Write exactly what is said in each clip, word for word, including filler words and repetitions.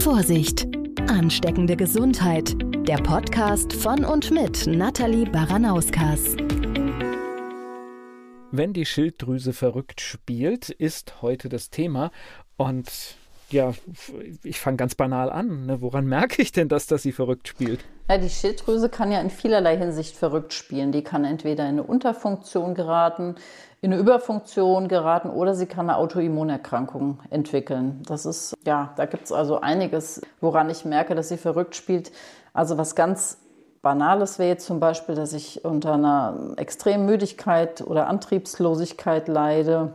Vorsicht! Ansteckende Gesundheit. Der Podcast von und mit Nathalie Baranauskas. Wenn die Schilddrüse verrückt spielt, ist heute das Thema. Und ja, ich fange ganz banal an. Ne? Woran merke ich denn, dass das sie verrückt spielt? Ja, die Schilddrüse kann ja in vielerlei Hinsicht verrückt spielen. Die kann entweder in eine Unterfunktion geraten, in eine Überfunktion geraten oder sie kann eine Autoimmunerkrankung entwickeln. Das ist, ja, da gibt es also einiges, woran ich merke, dass sie verrückt spielt. Also was ganz Banales wäre jetzt zum Beispiel, dass ich unter einer extremen Müdigkeit oder Antriebslosigkeit leide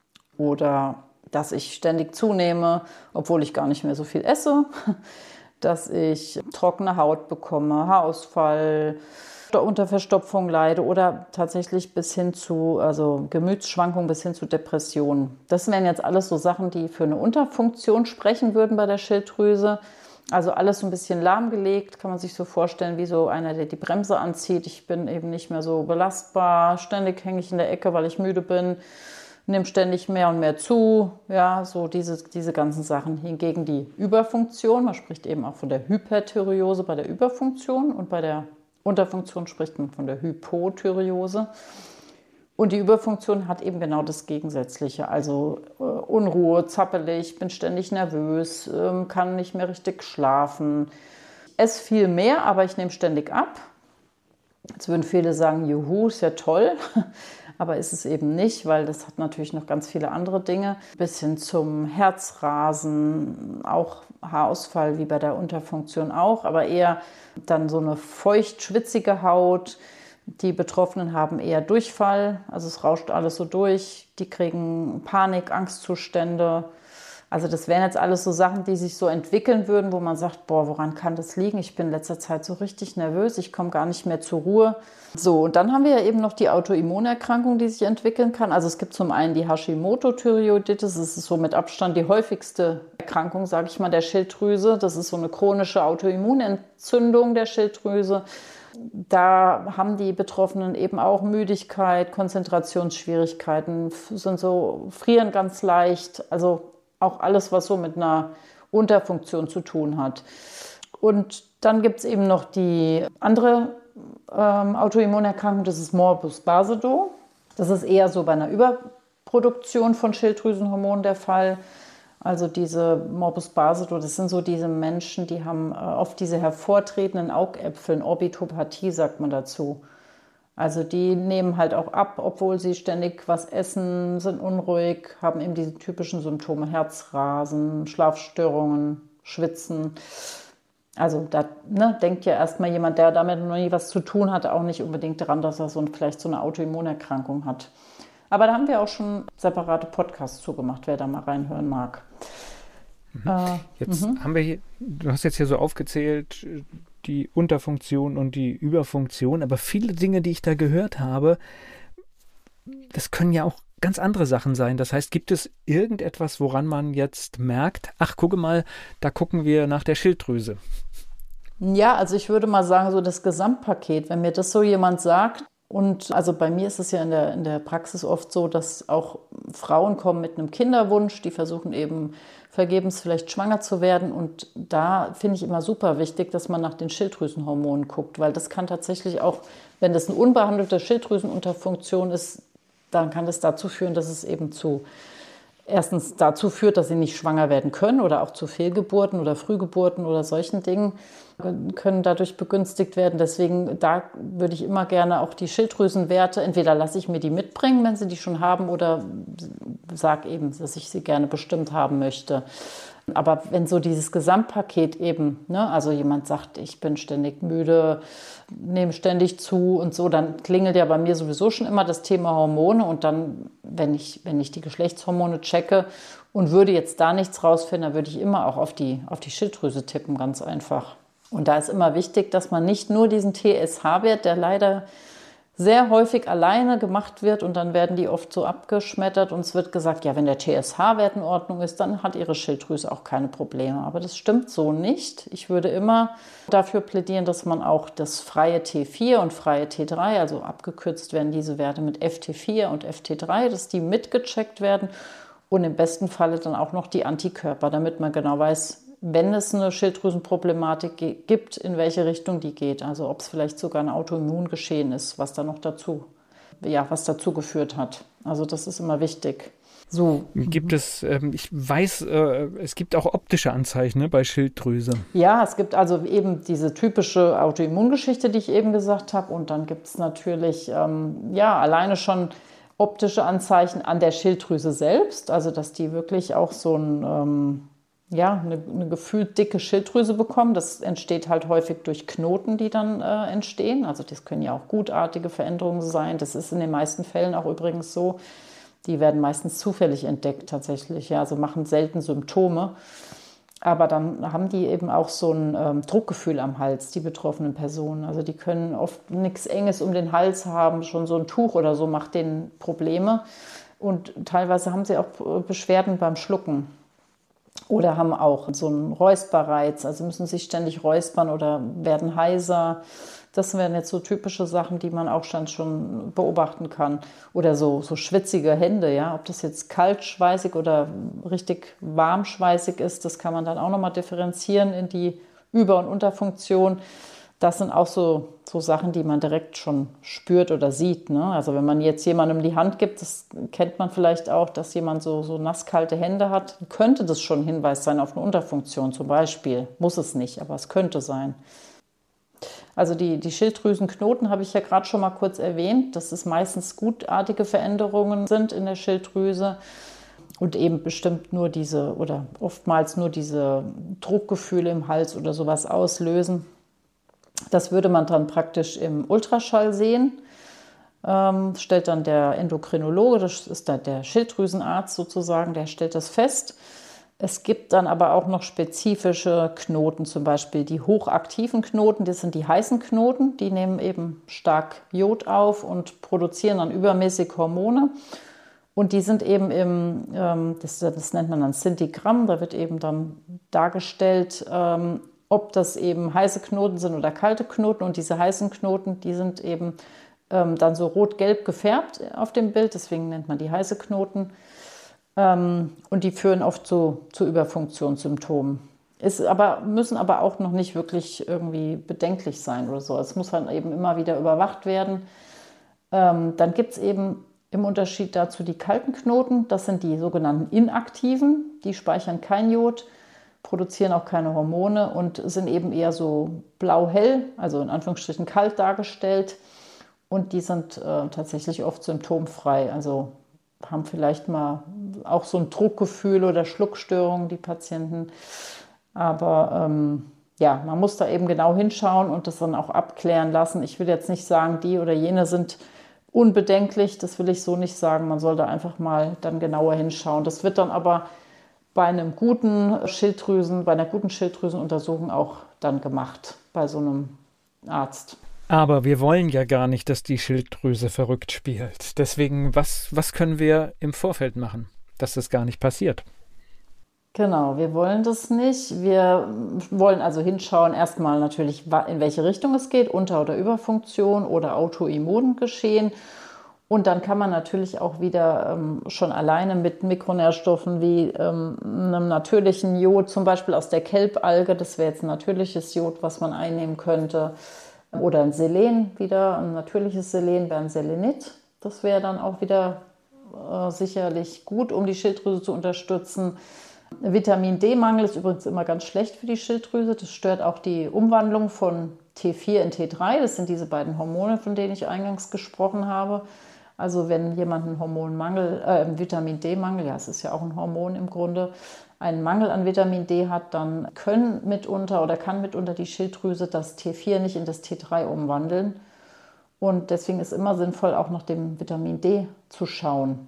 oder dass ich ständig zunehme, obwohl ich gar nicht mehr so viel esse, dass ich trockene Haut bekomme, Haarausfall, unter Verstopfung leide oder tatsächlich bis hin zu, also Gemütsschwankungen bis hin zu Depressionen. Das wären jetzt alles so Sachen, die für eine Unterfunktion sprechen würden bei der Schilddrüse. Also alles so ein bisschen lahmgelegt, kann man sich so vorstellen, wie so einer, der die Bremse anzieht. Ich bin eben nicht mehr so belastbar, ständig hänge ich in der Ecke, weil ich müde bin, nehme ständig mehr und mehr zu. Ja, so diese, diese ganzen Sachen. Hingegen die Überfunktion, man spricht eben auch von der Hyperthyreose bei der Überfunktion und bei der Unterfunktion spricht man von der Hypothyreose. Und die Überfunktion hat eben genau das Gegensätzliche, also äh, Unruhe, zappelig, bin ständig nervös, äh, kann nicht mehr richtig schlafen. Esse viel mehr, aber ich nehme ständig ab. Jetzt würden viele sagen, juhu, ist ja toll, aber ist es eben nicht, weil das hat natürlich noch ganz viele andere Dinge. Bis hin zum Herzrasen, auch Haarausfall wie bei der Unterfunktion auch, aber eher dann so eine feucht-schwitzige Haut. Die Betroffenen haben eher Durchfall, also es rauscht alles so durch. Die kriegen Panik, Angstzustände. Also das wären jetzt alles so Sachen, die sich so entwickeln würden, wo man sagt, boah, woran kann das liegen? Ich bin in letzter Zeit so richtig nervös, ich komme gar nicht mehr zur Ruhe. So, und dann haben wir ja eben noch die Autoimmunerkrankung, die sich entwickeln kann. Also es gibt zum einen die Hashimoto-Thyreoiditis, das ist so mit Abstand die häufigste Erkrankung, sage ich mal, der Schilddrüse. Das ist so eine chronische Autoimmunentzündung der Schilddrüse. Da haben die Betroffenen eben auch Müdigkeit, Konzentrationsschwierigkeiten, sind so, frieren ganz leicht, also auch alles, was so mit einer Unterfunktion zu tun hat. Und dann gibt es eben noch die andere ähm, Autoimmunerkrankung, das ist Morbus Basedow. Das ist eher so bei einer Überproduktion von Schilddrüsenhormonen der Fall. Also diese Morbus Basedow, das sind so diese Menschen, die haben äh, oft diese hervortretenden Augäpfel, Orbitopathie sagt man dazu. Also die nehmen halt auch ab, obwohl sie ständig was essen, sind unruhig, haben eben diese typischen Symptome, Herzrasen, Schlafstörungen, Schwitzen. Also da ne, denkt ja erstmal jemand, der damit noch nie was zu tun hat, auch nicht unbedingt daran, dass er so vielleicht so eine Autoimmunerkrankung hat. Aber da haben wir auch schon separate Podcasts zugemacht, wer da mal reinhören mag. Mhm. Äh, jetzt m-hmm. haben wir hier, du hast jetzt hier so aufgezählt, die Unterfunktion und die Überfunktion, aber viele Dinge, die ich da gehört habe, das können ja auch ganz andere Sachen sein. Das heißt, gibt es irgendetwas, woran man jetzt merkt, ach, gucke mal, da gucken wir nach der Schilddrüse? Ja, also ich würde mal sagen, so das Gesamtpaket, wenn mir das so jemand sagt, und also bei mir ist es ja in der, in der Praxis oft so, dass auch Frauen kommen mit einem Kinderwunsch, die versuchen eben vergebens vielleicht schwanger zu werden. Und da finde ich immer super wichtig, dass man nach den Schilddrüsenhormonen guckt, weil das kann tatsächlich auch, wenn das eine unbehandelte Schilddrüsenunterfunktion ist, dann kann das dazu führen, dass es eben zu erstens dazu führt, dass sie nicht schwanger werden können oder auch zu Fehlgeburten oder Frühgeburten oder solchen Dingen können dadurch begünstigt werden. Deswegen da würde ich immer gerne auch die Schilddrüsenwerte, entweder lasse ich mir die mitbringen, wenn sie die schon haben, oder sage eben, dass ich sie gerne bestimmt haben möchte. Aber wenn so dieses Gesamtpaket eben, ne, also jemand sagt, ich bin ständig müde, nehme ständig zu und so, dann klingelt ja bei mir sowieso schon immer das Thema Hormone. Und dann, wenn ich, wenn ich die Geschlechtshormone checke und würde jetzt da nichts rausfinden, dann würde ich immer auch auf die, auf die Schilddrüse tippen, ganz einfach. Und da ist immer wichtig, dass man nicht nur diesen T S H-Wert, der leider sehr häufig alleine gemacht wird und dann werden die oft so abgeschmettert und es wird gesagt, ja, wenn der T S H-Wert in Ordnung ist, dann hat Ihre Schilddrüse auch keine Probleme. Aber das stimmt so nicht. Ich würde immer dafür plädieren, dass man auch das freie T vier und freie T drei, also abgekürzt werden diese Werte mit F T vier und F T drei, dass die mitgecheckt werden und im besten Falle dann auch noch die Antikörper, damit man genau weiß, wenn es eine Schilddrüsenproblematik ge- gibt, in welche Richtung die geht. Also ob es vielleicht sogar ein Autoimmungeschehen ist, was da noch dazu, ja, was dazu geführt hat. Also das ist immer wichtig. So. Gibt es, ähm, ich weiß, äh, es gibt auch optische Anzeichen, ne, bei Schilddrüse. Ja, es gibt also eben diese typische Autoimmungeschichte, die ich eben gesagt habe. Und dann gibt es natürlich, ähm, ja, alleine schon optische Anzeichen an der Schilddrüse selbst. Also dass die wirklich auch so ein, ähm, ja, eine, eine gefühlt dicke Schilddrüse bekommen. Das entsteht halt häufig durch Knoten, die dann äh, entstehen. Also das können ja auch gutartige Veränderungen sein. Das ist in den meisten Fällen auch übrigens so. Die werden meistens zufällig entdeckt tatsächlich, ja, also machen selten Symptome. Aber dann haben die eben auch so ein ähm, Druckgefühl am Hals, die betroffenen Personen. Also die können oft nichts Enges um den Hals haben, schon so ein Tuch oder so macht denen Probleme. Und teilweise haben sie auch Beschwerden beim Schlucken oder haben auch so einen Räusperreiz, also müssen sich ständig räuspern oder werden heiser. Das wären jetzt so typische Sachen, die man auch schon beobachten kann. Oder so, so schwitzige Hände, ja. Ob das jetzt kaltschweißig oder richtig warmschweißig ist, das kann man dann auch nochmal differenzieren in die Über- und Unterfunktion. Das sind auch so, so Sachen, die man direkt schon spürt oder sieht, ne? Also wenn man jetzt jemandem die Hand gibt, das kennt man vielleicht auch, dass jemand so, so nasskalte Hände hat, könnte das schon ein Hinweis sein auf eine Unterfunktion zum Beispiel. Muss es nicht, aber es könnte sein. Also die, die Schilddrüsenknoten habe ich ja gerade schon mal kurz erwähnt, dass es meistens gutartige Veränderungen sind in der Schilddrüse und eben bestimmt nur diese oder oftmals nur diese Druckgefühle im Hals oder sowas auslösen. Das würde man dann praktisch im Ultraschall sehen. Ähm, stellt dann der Endokrinologe, das ist dann der Schilddrüsenarzt sozusagen, der stellt das fest. Es gibt dann aber auch noch spezifische Knoten, zum Beispiel die hochaktiven Knoten, das sind die heißen Knoten, die nehmen eben stark Jod auf und produzieren dann übermäßig Hormone. Und die sind eben im, ähm, das, das nennt man dann Sintigramm, da wird eben dann dargestellt, ähm, ob das eben heiße Knoten sind oder kalte Knoten. Und diese heißen Knoten, die sind eben ähm, dann so rot-gelb gefärbt auf dem Bild, deswegen nennt man die heiße Knoten. Und die führen oft zu, zu Überfunktionssymptomen. Ist aber, müssen aber auch noch nicht wirklich irgendwie bedenklich sein oder so. Es muss dann eben immer wieder überwacht werden. Ähm, dann gibt es eben im Unterschied dazu die kalten Knoten. Das sind die sogenannten inaktiven. Die speichern kein Jod, produzieren auch keine Hormone und sind eben eher so blau-hell, also in Anführungsstrichen kalt dargestellt. Und die sind äh, tatsächlich oft symptomfrei. Also haben vielleicht mal auch so ein Druckgefühl oder Schluckstörungen, die Patienten. Aber ähm, ja, man muss da eben genau hinschauen und das dann auch abklären lassen. Ich will jetzt nicht sagen, die oder jene sind unbedenklich, das will ich so nicht sagen. Man soll da einfach mal dann genauer hinschauen. Das wird dann aber bei einem guten Schilddrüsen, bei einer guten Schilddrüsenuntersuchung auch dann gemacht, bei so einem Arzt. Aber wir wollen ja gar nicht, dass die Schilddrüse verrückt spielt. Deswegen, was, was können wir im Vorfeld machen, dass das gar nicht passiert? Genau, wir wollen das nicht. Wir wollen also hinschauen, erstmal natürlich, in welche Richtung es geht, Unter- oder Überfunktion oder Autoimmungeschehen. Und dann kann man natürlich auch wieder ähm, schon alleine mit Mikronährstoffen wie ähm, einem natürlichen Jod, zum Beispiel aus der Kelbalge, das wäre jetzt ein natürliches Jod, was man einnehmen könnte, oder ein Selen wieder, ein natürliches Selen wäre ein Selenit. Das wäre dann auch wieder äh, sicherlich gut, um die Schilddrüse zu unterstützen. Vitamin D-Mangel ist übrigens immer ganz schlecht für die Schilddrüse. Das stört auch die Umwandlung von T vier in T drei. Das sind diese beiden Hormone, von denen ich eingangs gesprochen habe. Also wenn jemand einen Hormonmangel, äh, einen Vitamin D-Mangel, ja, es ist ja auch ein Hormon im Grunde, einen Mangel an Vitamin D hat, dann können mitunter oder kann mitunter die Schilddrüse das T vier nicht in das T drei umwandeln. Und deswegen ist immer sinnvoll, auch nach dem Vitamin D zu schauen.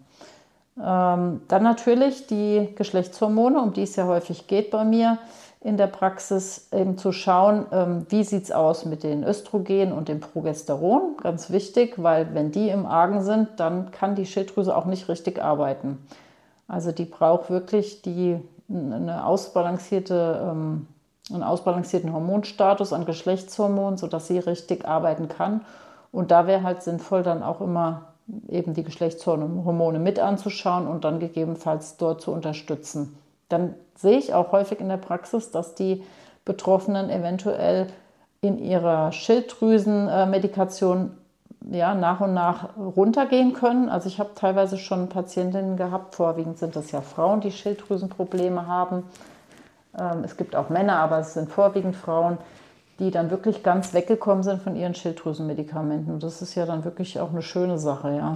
Ähm, dann natürlich die Geschlechtshormone, um die es ja häufig geht bei mir in der Praxis, eben zu schauen, ähm, wie sieht es aus mit den Östrogen und dem Progesteron. Ganz wichtig, weil wenn die im Argen sind, dann kann die Schilddrüse auch nicht richtig arbeiten. Also die braucht wirklich die, eine ausbalancierte, ähm, einen ausbalancierten Hormonstatus an Geschlechtshormonen, sodass sie richtig arbeiten kann. Und da wäre halt sinnvoll, dann auch immer eben die Geschlechtshormone mit anzuschauen und dann gegebenenfalls dort zu unterstützen, dann sehe ich auch häufig in der Praxis, dass die Betroffenen eventuell in ihrer Schilddrüsenmedikation ja, nach und nach runtergehen können. Also ich habe teilweise schon Patientinnen gehabt, vorwiegend sind das ja Frauen, die Schilddrüsenprobleme haben. Ähm, es gibt auch Männer, aber es sind vorwiegend Frauen, die dann wirklich ganz weggekommen sind von ihren Schilddrüsenmedikamenten. Und das ist ja dann wirklich auch eine schöne Sache, ja.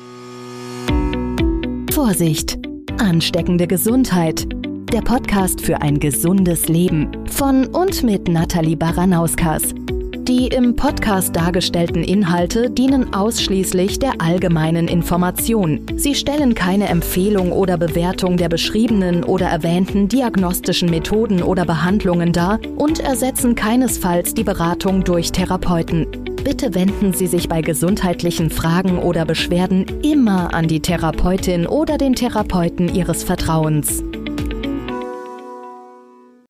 Vorsicht! Ansteckende Gesundheit. Der Podcast für ein gesundes Leben von und mit Nathalie Baranauskas. Die im Podcast dargestellten Inhalte dienen ausschließlich der allgemeinen Information. Sie stellen keine Empfehlung oder Bewertung der beschriebenen oder erwähnten diagnostischen Methoden oder Behandlungen dar und ersetzen keinesfalls die Beratung durch Therapeuten. Bitte wenden Sie sich bei gesundheitlichen Fragen oder Beschwerden immer an die Therapeutin oder den Therapeuten Ihres Vertrauens.